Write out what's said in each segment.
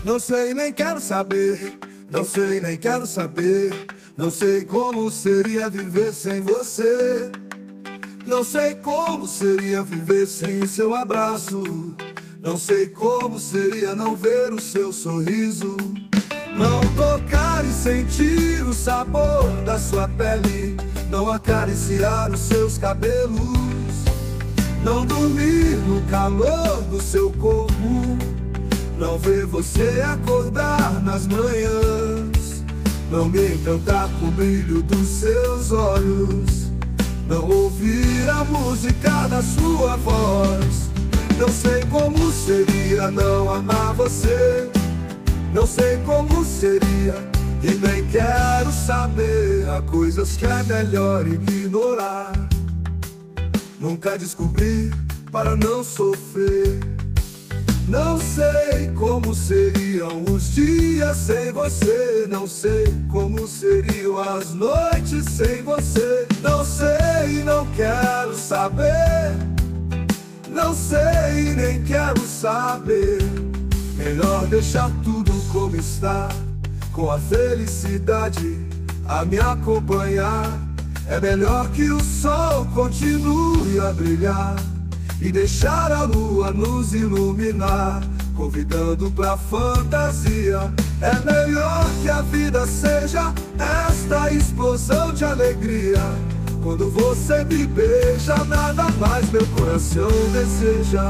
Não sei nem quero saber, não sei nem quero saber. Não sei como seria viver sem você. Não sei como seria viver sem seu abraço. Não sei como seria não ver o seu sorriso. Não tocar e sentir o sabor da sua pele. Não acariciar os seus cabelos. Não dormir no calor do seu corpo. Não ver você acordar nas manhãs. Não me encantar com o brilho dos seus olhos. Não ouvir a música da sua voz. Não sei como seria não amar você. Não sei como seria e nem quero saber. Há coisas que é melhor ignorar. Nunca descobri para não sofrer. Não sei como seriam os dias sem você. Não sei como seriam as noites sem você. Não sei e não quero saber. Não sei e nem quero saber. Melhor deixar tudo como está, com a felicidade a me acompanhar. É melhor que o sol continue a brilhar e deixar a lua nos iluminar, convidando pra fantasia. É melhor que a vida seja esta explosão de alegria. Quando você me beija, nada mais meu coração deseja.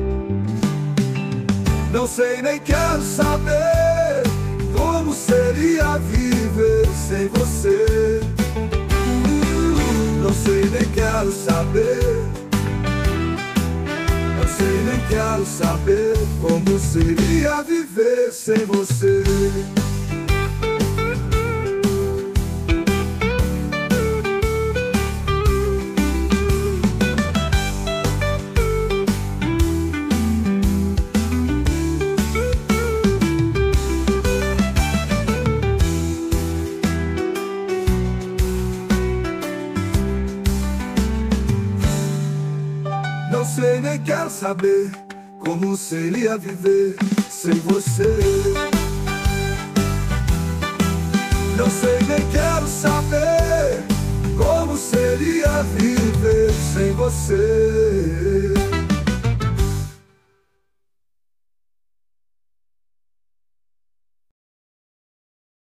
Não sei nem quero saber como seria viver sem você. Não sei nem quero saber. Não sei nem quero saber como seria viver sem você. Não sei nem quero saber como seria viver sem você. Não sei nem quero saber como seria viver sem você.